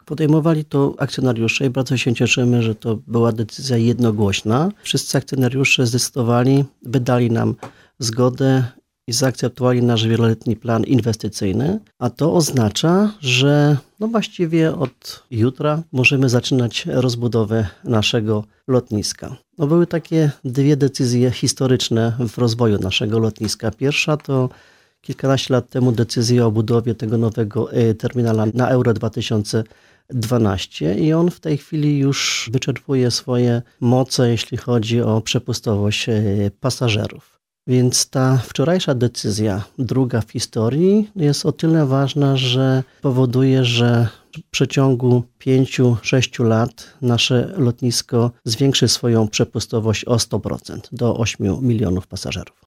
Podejmowali to akcjonariusze i bardzo się cieszymy, że to była decyzja jednogłośna. Wszyscy akcjonariusze zdecydowali, wydali nam zgodę i zaakceptowali nasz wieloletni plan inwestycyjny, a to oznacza, że właściwie od jutra możemy zaczynać rozbudowę naszego lotniska. Były takie dwie decyzje historyczne w rozwoju naszego lotniska. Pierwsza to kilkanaście lat temu decyzja o budowie tego nowego terminala na Euro 2012 i on w tej chwili już wyczerpuje swoje moce, jeśli chodzi o przepustowość pasażerów. Więc ta wczorajsza decyzja, druga w historii, jest o tyle ważna, że powoduje, że w przeciągu 5-6 lat nasze lotnisko zwiększy swoją przepustowość o 100% do 8 milionów pasażerów.